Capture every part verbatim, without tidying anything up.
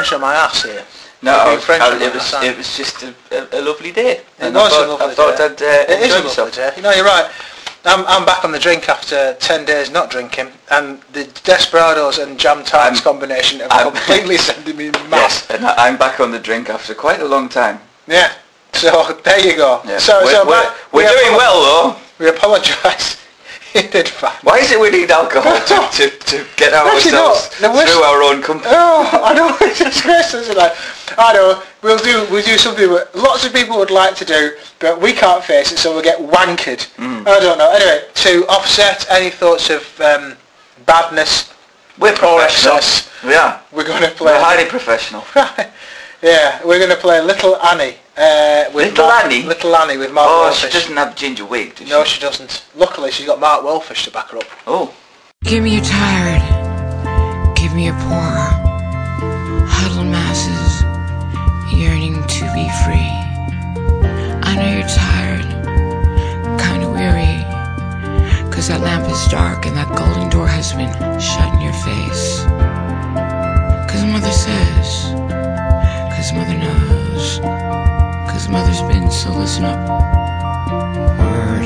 French on my ass here. No, I I was was, French I, on it my was ass. it was just a, a, a lovely day. It And was I thought, a lovely I thought day. I'd uh, It is enjoy a myself. lovely day. You know, you're right. I'm I'm back on the drink after ten days not drinking, and the Desperados and Jam Tarts I'm- combination have I'm- completely sending me mad. Yes, and I- I'm back on the drink after quite a long time. Yeah. So there you go. Yeah. So we're so we're, Matt, we're we doing apo- well though. We apologise. You did fine. Why is it we need alcohol to, to, to get out Actually, ourselves no, the worst- through our own company? Oh, I know, it's disgraceful, isn't it? I know, we'll do we'll do something that lots of people would like to do, but we can't face it, so we'll get wankered. Mm. I don't know. Anyway, to offset any thoughts of um, badness, We're or professional. excess, Yeah, we're going to play... we're highly professional. Yeah, we're going to play Little Annie. Uh, with Little Mark, Annie? Little Annie with Mark Oh, Wolfish. she doesn't have ginger wig, does she? No, she doesn't. Luckily, she's got Mark Wolfish to back her up. Oh. Give me your tired, give me your poor, huddled masses yearning to be free. I know you're tired, kinda weary, cause that lamp is dark and that golden door has been shut in your face. Cause mother says, cause mother knows, cause mother's been, so listen up. Word.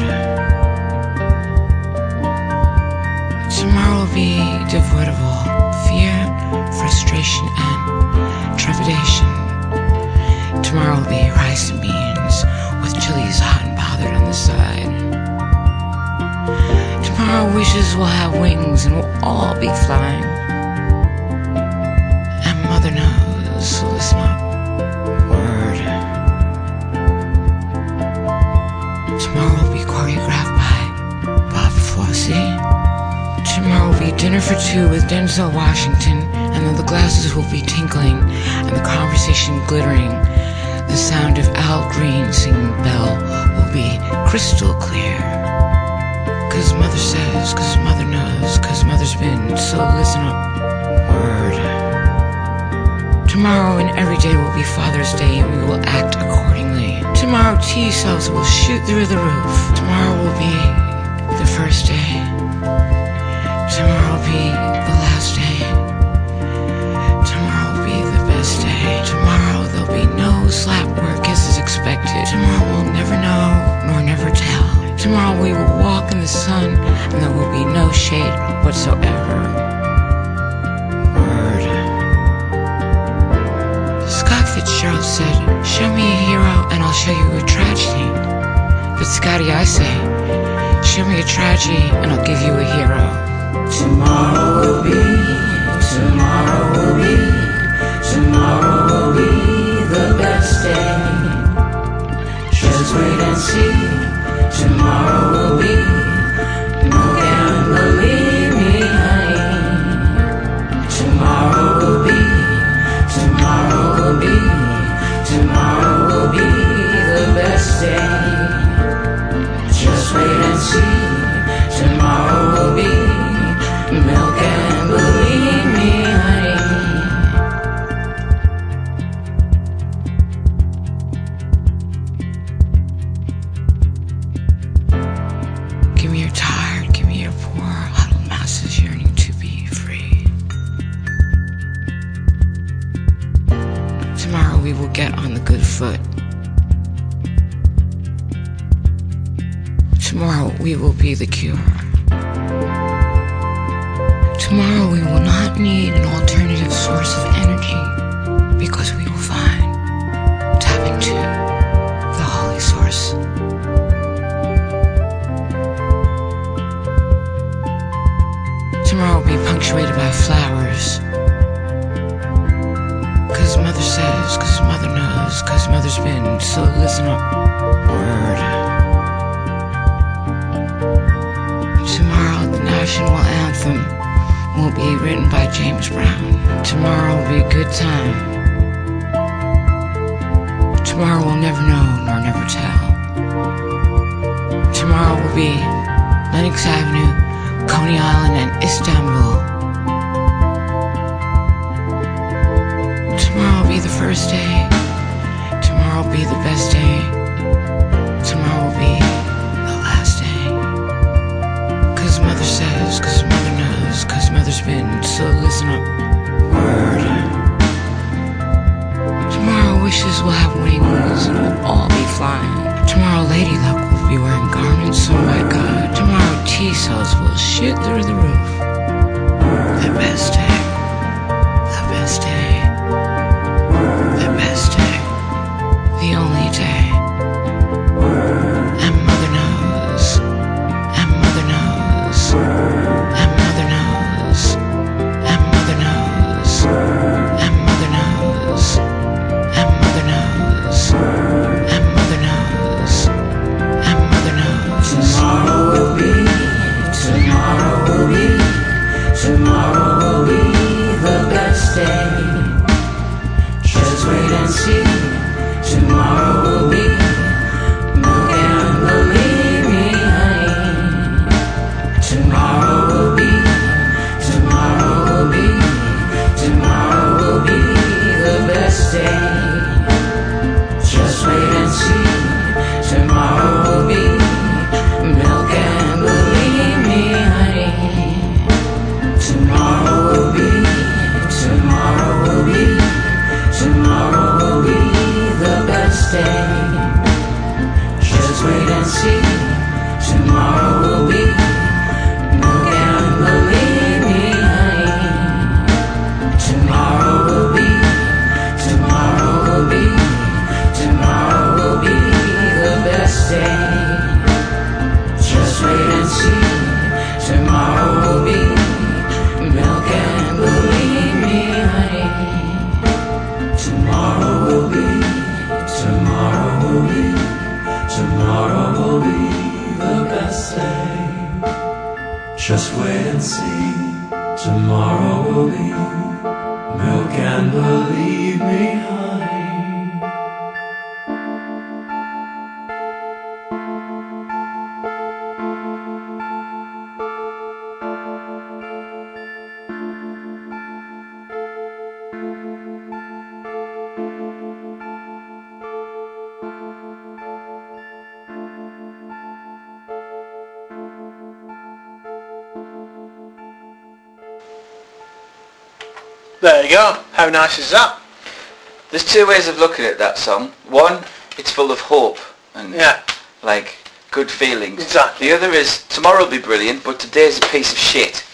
Tomorrow will be devoid of all fear, frustration, and trepidation. Tomorrow will be rice and beans with chilies hot and powdered on the side. Tomorrow wishes will have wings and we'll all be flying. And mother knows, so listen up. Word. Tomorrow will be choreographed by Bob Fosse. Tomorrow will be dinner for two with Denzel Washington, and then the glasses will be tinkling and the conversation glittering. The sound of Al Green singing Belle will be crystal clear. Cause mother says, cause mother knows, cause mother's been, so listen up. Word. Tomorrow and every day will be Father's Day, and we will act accordingly. Tomorrow T cells will shoot through the roof. Tomorrow will be the first day. Tomorrow will be the last day. Tomorrow will be the best day. Tomorrow there'll be no slap work as is expected. Tomorrow we'll never know nor never tell. Tomorrow we will walk in the sun and there will be no shade whatsoever. Word. Scott Fitzgerald said, show me a hero and I'll show you a tragedy. But Scotty, I say, show me a tragedy and I'll give you a hero. Tomorrow will be, tomorrow will be, tomorrow will be the best day. Just wait and see, tomorrow will be, no can believe me, honey. Tomorrow will be, tomorrow will be, tomorrow will be the best day. Just wait and see, tomorrow will be, milk and believe me, honey. Give me your tired, give me your poor, huddled masses yearning to be free. Tomorrow we will get on the good foot. Tomorrow we will be the cure. Tomorrow we will not need an alternative source of energy because we will find, tap into the holy source. Tomorrow will be punctuated by flowers. Cause mother says, cause mother knows, cause mother's been, so listen up. Word. Tomorrow the national anthem will be written by James Brown. Tomorrow will be a good time. Tomorrow we'll never know nor never tell. Tomorrow will be Lenox Avenue, Coney Island, and Istanbul. Tomorrow will be the first day. Tomorrow will be the best day. Tomorrow will be the last day. Cause mother says, cause mother knows, cause mother's been, so listen up. Word. will have wings and we'll all be flying. Tomorrow Lady Luck will be wearing garments, oh my god. Tomorrow T-cells will shoot through the roof. The best day. The best day. The best day. The only day. And mother knows. And mother knows. And mother knows. And mother knows. And mother knows. And mother knows. And mother knows. And mother knows. Tomorrow will be. Tomorrow will be. Tomorrow will be the best day. Just wait and see. Tomorrow will be. Milk and believe me, honey. Tomorrow will be. Tomorrow will be. Tomorrow will be the best day. Just wait and see. Tomorrow will be. Milk and believe me, honey. Tomorrow will be. Tomorrow will be. Tomorrow will be the best day. Just wait and see. Tomorrow will be. Milk and believe me, honey. Tomorrow will be. Tomorrow will be. Tomorrow will be the best day. Just wait and see. Tomorrow will be. Milk and believe me, honey. Tomorrow will be. Tomorrow will be. Tomorrow will be the best day. Just wait and see. Tomorrow will be. Milk and believe me, honey. There you go. How nice is that? There's two ways of looking at that song. One, it's full of hope and Yeah. like good feelings. Exactly. The other is tomorrow will be brilliant, but today's a piece of shit.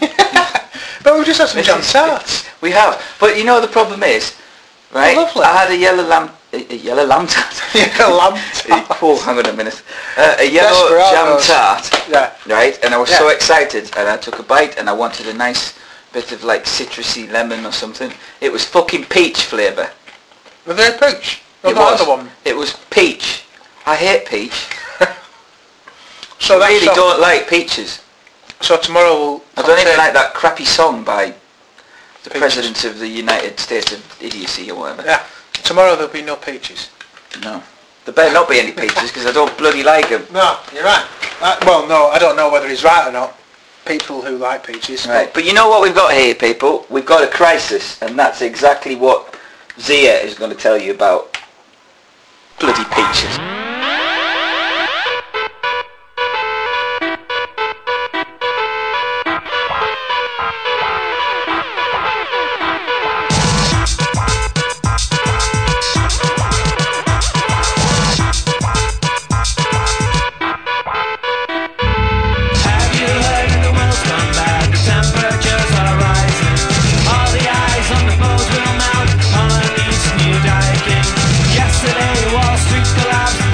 But we've just had some jam tarts. We have, but you know the problem is, right? Oh, lovely. I had a yellow lamb, a, a yellow lamb tart. Yeah, lamb tart. Oh, hang on a minute. Uh, a yellow jam Desperados. tart. Yeah. Right, and I was Yeah. so excited, and I took a bite, and I wanted a nice bit of like citrusy lemon or something. It was fucking peach flavour. Were they a peach? Or It the was. other one? It was peach. I hate peach. So I that's really so, don't like peaches. So tomorrow we'll I don't even contain like that crappy song by the peaches. President of the United States of Idiocy or whatever. Yeah. Tomorrow there'll be no peaches. No. There better not be any peaches because I don't bloody like them. No, you're right. Uh, well, no, I don't know whether he's right or not. People who like peaches. Right, but you know what we've got here, people? We've got a crisis, and that's exactly what Zia is going to tell you about. Bloody peaches. Yesterday Wall Street collapsed.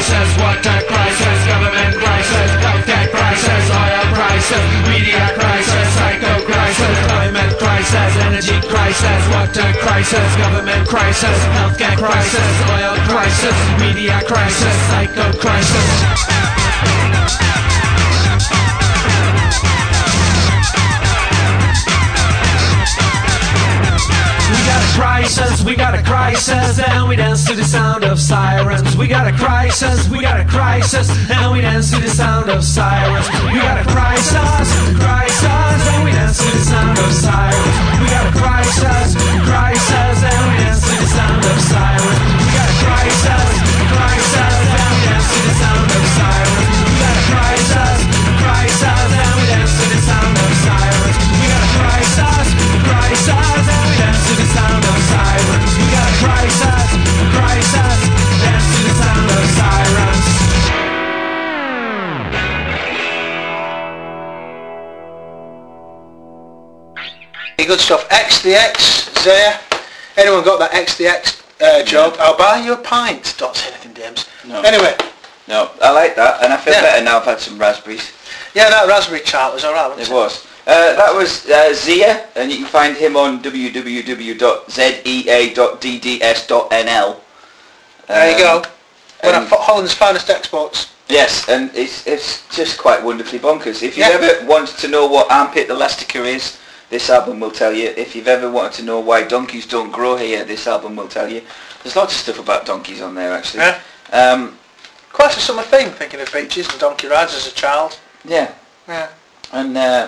crisis, water crisis, government crisis, healthcare crisis, oil crisis, media crisis, psycho crisis, climate crisis, energy crisis, water crisis, government crisis, healthcare crisis, oil crisis, media crisis, psycho crisis. Crisis, we got a crisis, and we dance to the sound of sirens. We got a crisis, we got a crisis, and we dance to the sound of sirens. We got a crisis, crisis, and we dance to the sound of sirens. We got a crisis, crisis, and we dance to the sound of sirens. We got a crisis, crisis, and we dance to the sound of sirens. We got a crisis, crisis, and we dance to the sound of sirens. We got a crisis, crisis, and we dance to the sound of sirens. We got a crisis, crisis, dance to the sound of sirens. Good stuff. X the X, there. Anyone got that X the X uh, joke? I'll buy you a pint. Don't say anything, James. No. Anyway. No, I like that, and I feel Yeah. better now I've had some raspberries. Yeah, that raspberry chart was alright, wasn't It was. Uh, that was uh, Zia, and you can find him on w w w dot zea dot d d s dot n l. There you go. One and- of Holland's finest exports. Yes, and it's it's just quite wonderfully bonkers. If you've Yeah. ever wanted to know what armpit elastica is, this album will tell you. If you've ever wanted to know why donkeys don't grow here, this album will tell you. There's lots of stuff about donkeys on there, actually. Yeah. Um, Quite a summer thing, thinking of beaches and donkey rides as a child. yeah. Yeah. And uh,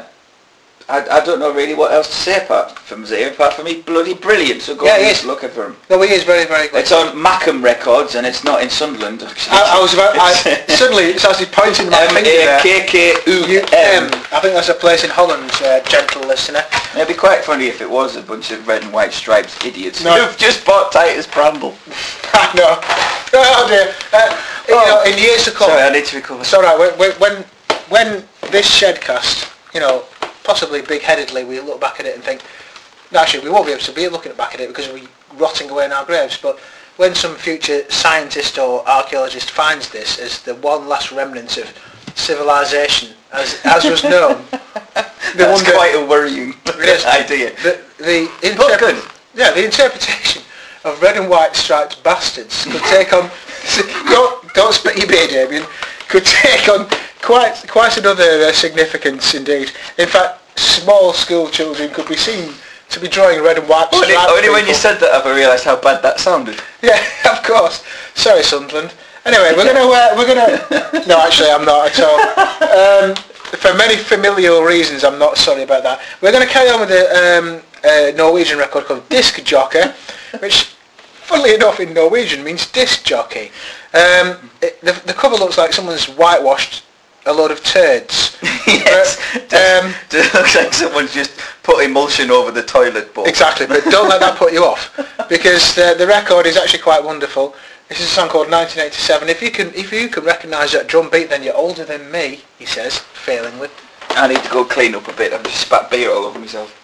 I, I don't know really what else to say apart from Zia, apart from he's bloody brilliant, so go Yeah, and he just is. look at him. No, he is very, very good. It's on Mackham Records, and it's not in Sunderland, actually. I, I was about, I, suddenly it's actually pointing my M finger A there. K K U You, M. um, I think that's a place in Holland, uh, gentle listener. It'd be quite funny if it was a bunch of red and white striped idiots No. who've just bought Titus Bramble. I know. Oh dear. Uh, you know, in years to come. Sorry, I need to recover. It's alright, when, when, when this Shedcast, you know, possibly big-headedly, we look back at it and think, no, actually we won't be able to be looking back at it because we're rotting away in our graves, but when some future scientist or archaeologist finds this as the one last remnant of civilization as, as was known, they That's wonder, quite a worrying It is. idea. the, the, But good. yeah, the interpretation of red and white striped bastards could take on, don't, don't spit your beer, Damien, could take on quite quite another uh, significance indeed. In fact, small school children could be seen to be drawing red and white Only, striped only when you people. said that have I realised how bad that sounded. Yeah, of course. Sorry, Sunderland. Anyway, we're gonna uh, we're gonna. No, actually, I'm not at all. Um, for many familial reasons, I'm not sorry about that. We're gonna carry on with a um, uh, Norwegian record called Disc Jockey, which, funnily enough, in Norwegian means disc jockey. Um, it, the, the cover looks like someone's whitewashed a load of turds. Yes. But, Just- um, just looks like someone's just put emulsion over the toilet bowl. Exactly, but don't let that put you off, because the, the record is actually quite wonderful. This is a song called nineteen eighty-seven. If you can, if you can recognise that drum beat, then you're older than me, he says, failingly. I need to go clean up a bit. I've just spat beer all over myself.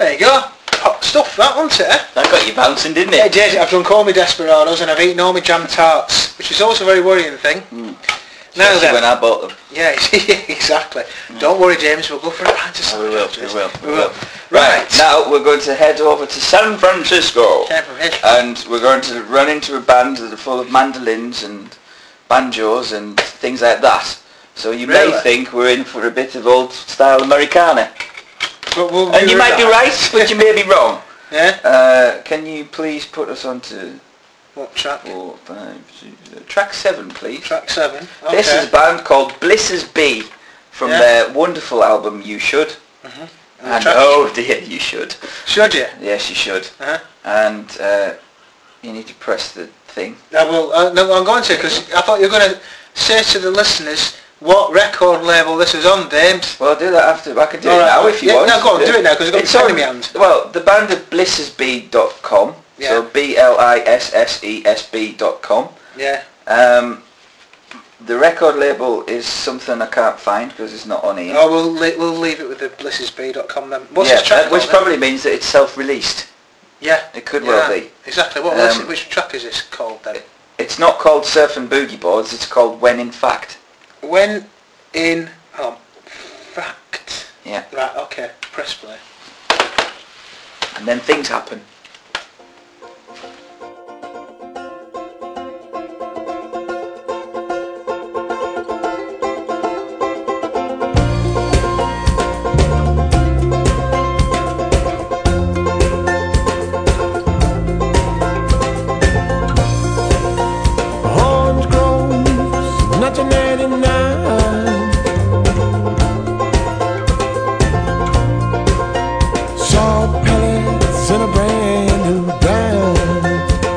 There you go. Hot stuff, that, wasn't it? Eh? That got you bouncing, didn't Yeah, it? it did. I've drunk all my Desperados and I've eaten all my jam tarts, which is also a very worrying thing. Mm. Now Especially then. when I bought them. Yeah, exactly. Mm. Don't worry, James. We'll go for a pint of Oh, we will, we will, We we will. will. Right. Right. Now we're going to head over to San Francisco. San Francisco. And we're going to run into a band that are full of mandolins and banjos and things like that. So you Really? may think we're in for a bit of old style Americana. But we'll And do you might be that. right, but you may be wrong. Yeah? Uh, can you please put us on to What track? four, five, six, uh, track seven, please? Track seven. Okay. This is a band called Bliss's B from Yeah. their wonderful album You Should. Mm-hmm. And And track- oh dear, you should. Should you? Yes, you should. Uh-huh. And uh, you need to press the thing. I will. Uh, no, I'm going to because I thought you were going to say to the listeners what record label this is on, James. Well, I'll do that after. I can do All it right. now if you Yeah, want. no, go on, do it now, 'cause I've got It's the pen on- in my hand. Well, the band of bliss's b dot com. Yeah. So B L I S S E S B dot com. Yeah. Um, the record label is something I can't find because it's not on here. Oh, we'll le- we'll leave it with the bliss's b dot com then. What's yeah, this track that- which called, then? probably means that it's self-released. Yeah. It could yeah, well be. Exactly. What? Um, what's- which track is this called then? It's not called Surf and Boogie Boards. It's called When in Fact. When in oh, fact. Yeah. Right. Okay. Press play. And then things happen. Orange groves, nineteen eighty-nine. Salt pellets in a brand new dime.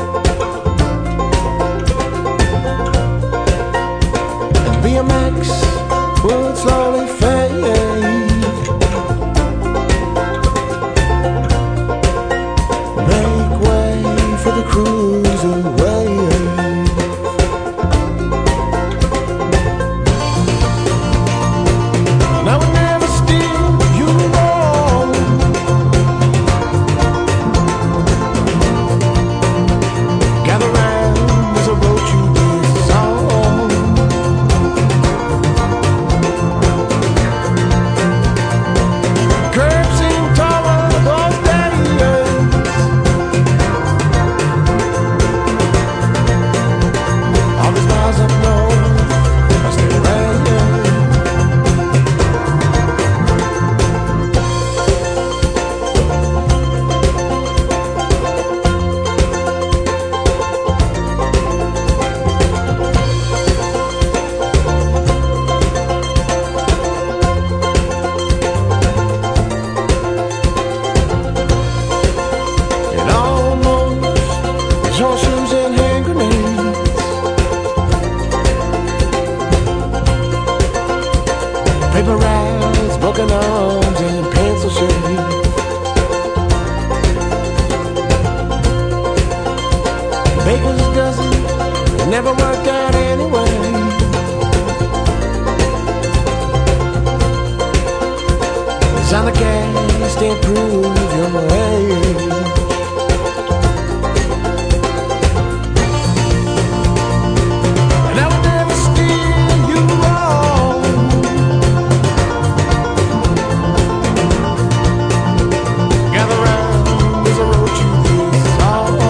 And B M X would slowly fade. Make way for the cruiser wave. And I would never steal you wrong. Gather round as I wrote you this song. Curb seemed taller those days. All these miles up north are still raining. It almost is horseshoes and hand grenades. Paper rides, broken arms, and pencil shades. Baker's dozen, it never worked out anyway. It's on the gas to improve your age. And I would never steer you wrong. Gather round as I wrote you this song.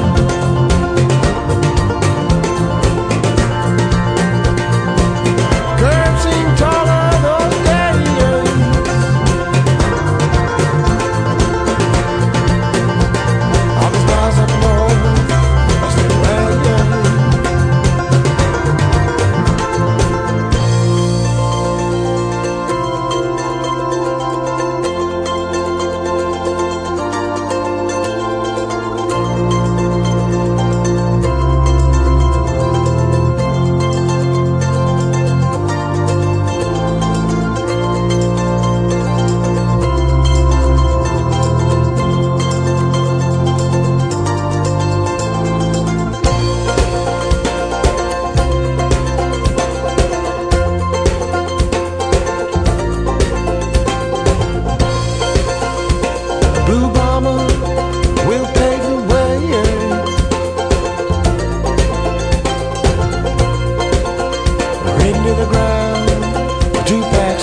Curb seemed taller those days.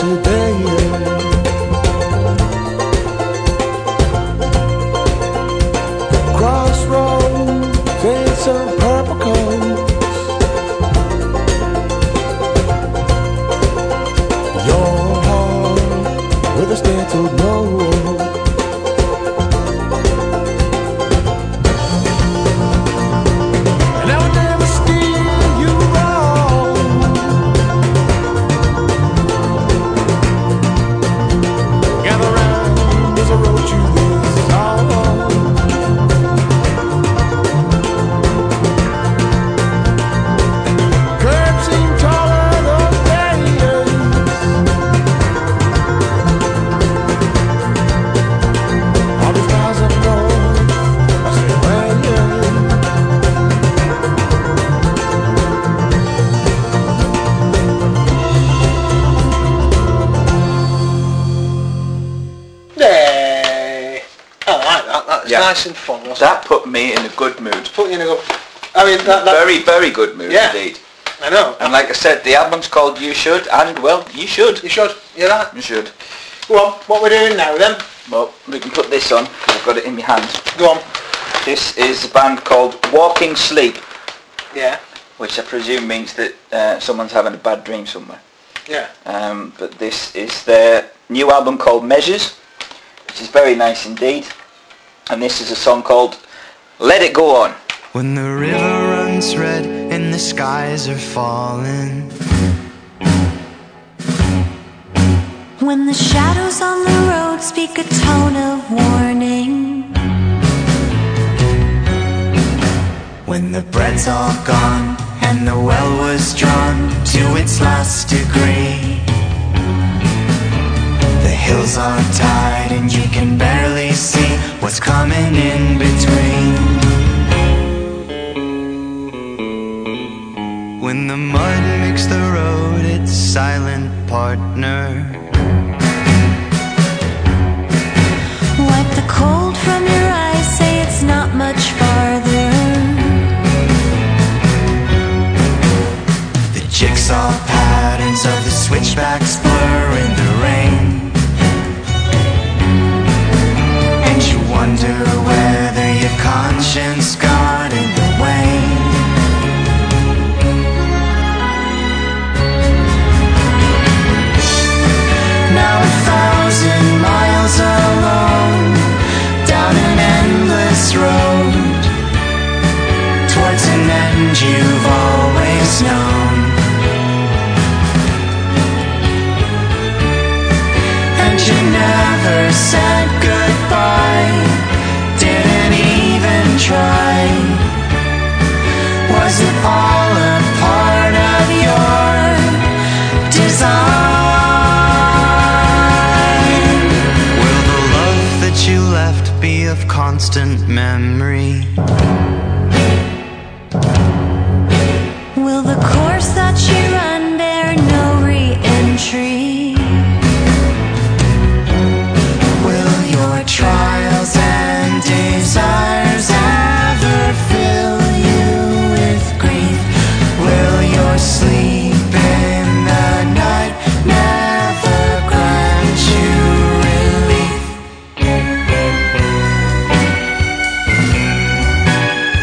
today. Crossroads and some purple coats. Your heart with a stenciled note. Yeah. Nice and fun, wasn't That put me in a good mood. it? Put you in a good... I mean, that... that Very, very good mood Yeah. indeed. I know. And like I said, the album's called You Should, and well, you should. You should. You're right. You should. Go on, what we're doing now then? Well, we can put this on. I've got it in my hand. Go on. This is a band called Walking Sleep, Yeah. which I presume means that uh, someone's having a bad dream somewhere. Yeah. Um, but this is their new album called Measures, which is very nice indeed. And this is a song called Let It Go On. When the river runs red and the skies are falling, when the shadows on the road speak a tone of warning, when the bread's all gone and the well was drawn to its last degree, the hills are tied and you can barely see what's coming in between. When the mud makes the road its silent partner, wipe the cold from your eyes, say it's not much farther. the jigsaw patterns of the switchbacks blur in the rain, and you wonder whether your conscience got in the way. Now a thousand miles alone, down an endless road, towards an end you've always known. And you never said goodbye, didn't even try. Was it all a part of your design? Will the love that you left be of constant memory? Will the course that you run bear no re-entry? Will your trials and desires ever fill you with grief? Will your sleep in the night never grant you relief?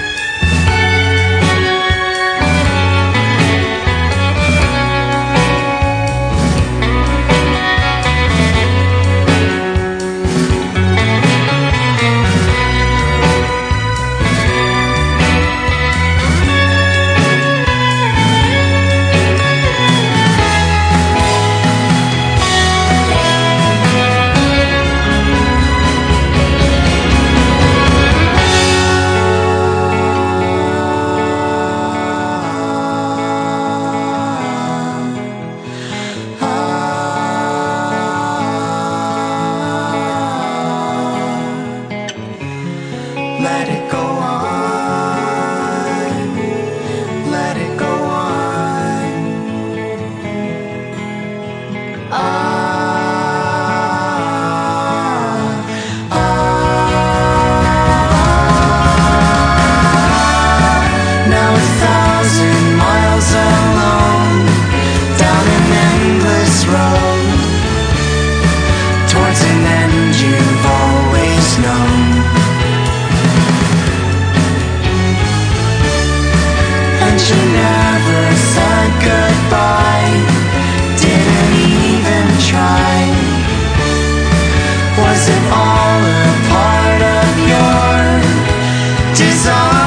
is it all a part of your design?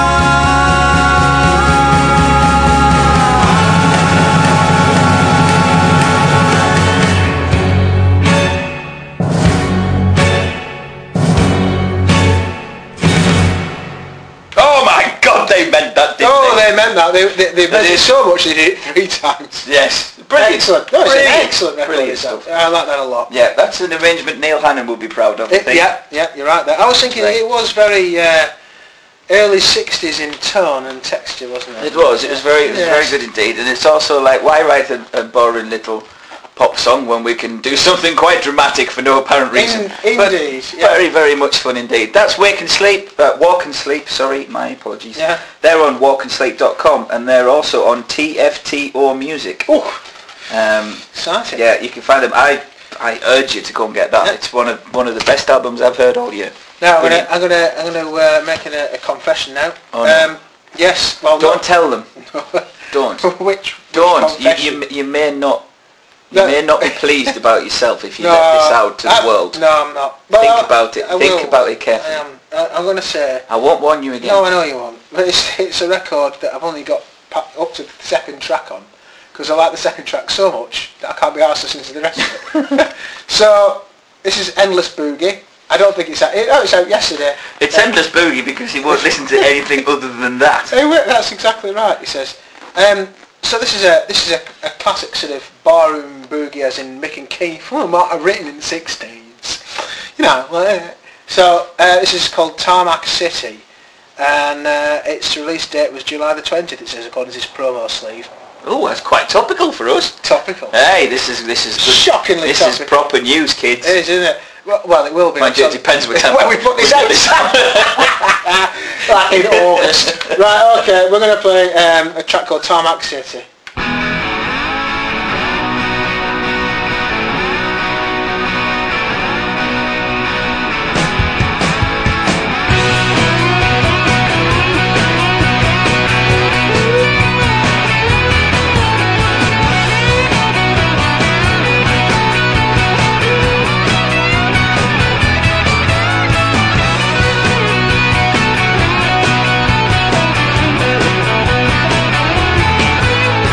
Oh my God, they meant that, didn't Oh, they? they meant that. They, they, they meant They it did. so much they did it three times. Yes. Brilliant. Excellent. No, it's Brilliant. an excellent record. Brilliant itself. stuff. I like that a lot. Yeah, that's an arrangement Neil Hannon would be proud of, I It, think. yeah, yeah, you're right there. I was thinking Right. it was very uh, early sixties in tone and texture, wasn't it? It was. It was very, it was Yes. very good indeed. And it's also like, why write a, a boring little pop song when we can do something quite dramatic for no apparent reason? In- But indeed, yeah. Very, very much fun indeed. That's Wake and Sleep, uh, Walk and Sleep, sorry, my apologies. Yeah. They're on walk and sleep dot com and they're also on T F T O Music. Oh, Um, exciting. yeah, you can find them. I I urge you to go and get that. Yeah. It's one of one of the best albums I've heard all year. Now I'm gonna, Brilliant. I'm gonna, I'm gonna uh, make a, a confession now. Oh, no. um, yes. Well, Don't not- tell them. Don't. which, which Don't. You, confession? you, you may not you No. may not be pleased about yourself if you No, let this out to the I- world. No, I'm not. Think I- about it. I Think will. about it carefully. I am. I, I'm going to say. I won't warn you again. No, I know you won't. But it's, it's a record that I've only got pa- up to the second track on because I like the second track so much that I can't be arsed listening to the rest of it. So this is Endless Boogie. I don't think it's out. It, oh, it's out yesterday. It's Endless Boogie because he won't listen to anything other than that. Hey, wait, that's exactly right. He says. Um, so this is a this is a, a classic sort of barroom boogie, as in Mick and Keith. Well, might have written in the sixties. You know. Well, uh, so uh, this is called Tarmac City, and uh, its release date was July the twentieth. It says according to this promo sleeve. Oh, that's quite topical for us. Topical. Hey, this is this is good. Shockingly This topical. is proper news, kids. It is, isn't it? Well, well it will be. Mind you, it depends what time when we put this out. Like in August. Right, okay, we're going to play um, a track called Tarmac City. Thank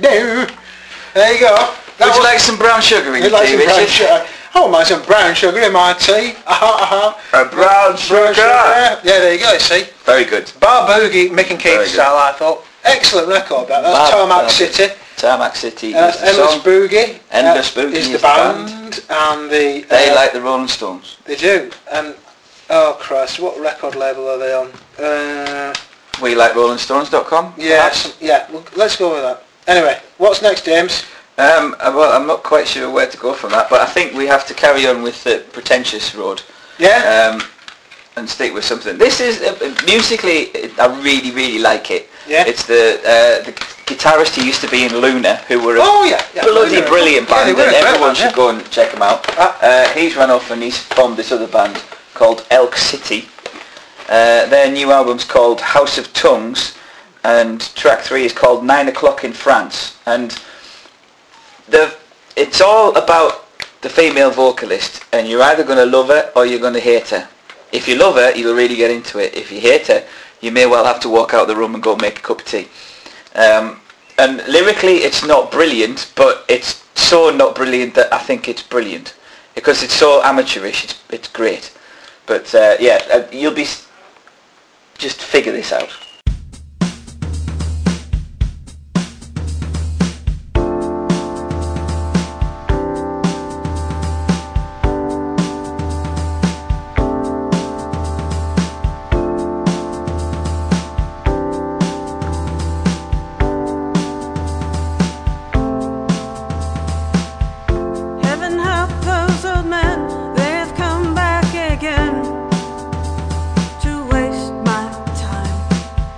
no. There you go. That Would you was- like some brown sugar in You'd your like tea, some brown Richard? sugar? I wouldn't mind some brown sugar in my tea. Aha, aha. A brown sugar. Yeah, there you go, see. Very good. Bar Boogie, Mick and Keith Very good. style, I thought. Excellent record, that. That's Bar- Tarmac Bar- City. Tarmac City Uh, is the Endless song. Boogie. Endless uh, Boogie is is the the band. And the... They uh, like the Rolling Stones. They do. And, oh Christ, what record label are they on? Uh, We like rolling stones dot com. yeah, some, yeah, well, let's go with that. Anyway, what's next, James? Um, uh, well, I'm not quite sure where to go from that, but I think we have to carry on with the Pretentious Road. Yeah? Um, and stick with something. This is, uh, musically, it- I really, really like it. Yeah. It's the uh, the guitarist who used to be in Luna, who were a Oh, yeah, yeah. bloody Luna. brilliant Yeah, they band, were a and great everyone band, should yeah. go and check them out. Ah. Uh, he's run off and he's formed this other band called Elk City. Uh, their new album's called House of Tongues, and track three is called Nine O'Clock in France. And the it's all about the female vocalist, and you're either going to love her or you're going to hate her. If you love her, you'll really get into it. If you hate her, you may well have to walk out the room and go make a cup of tea. Um, and lyrically, it's not brilliant, but it's so not brilliant that I think it's brilliant. Because it's so amateurish, it's, it's great. But uh, yeah, uh, you'll be... S- just figure this out. Heaven help those old men, they've come back again to waste my time.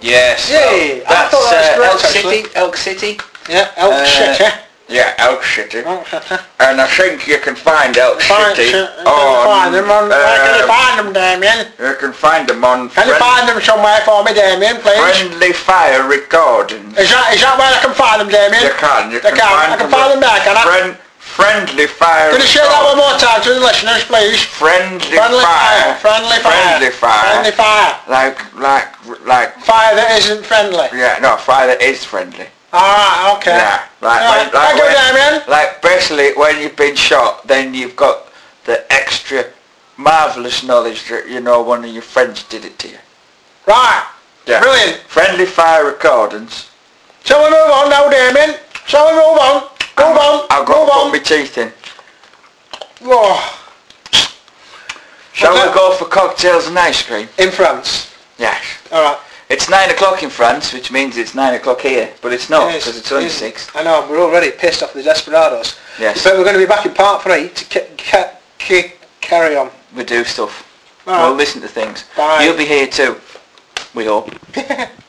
Yes. Yay! Well, I thought that's that uh, was Elk great, City. actually. Elk City. Yeah, Elk Uh, City. Yeah, Elk City. Elk City. And I think you can find Elk Find, City can you on. find them on, where can you uh, find them, Damien? you can find them on Can you friend- find them somewhere for me, Damien, please? Friendly Fire Recordings. Is that, is that where I can find them, Damien? You can. You I can, can. find I can them find at them there, can I? Friend, friendly Fire. Can you say that one Recordings. more time to the listeners, please? Friendly, Friendly fire. fire. Friendly fire. Friendly fire. Friendly fire. Like, like, like. Fire that isn't friendly. Yeah, no, fire that is friendly. Alright, okay. Yeah, like, Alright, when, like, thank you, when, Damien. like basically when you've been shot, then you've got the extra marvellous knowledge that you know one of your friends did it to you. Right. Yeah. Brilliant. Friendly Fire Recordings. Shall we move on now, Damien? Shall we move on? Move on. I've got move to on. put my teeth in. Oh. Shall Okay. we go for cocktails and ice cream? In France. Yes. Alright. It's nine o'clock in France, which means it's nine o'clock here, but it's not It is, because it's only it is. six. I know, we're already pissed off the Desperados. Yes. But we're going to be back in part three to ca- ca- ca- carry on. We do stuff. Alright. We'll listen to things. Bye. You'll be here too. We hope.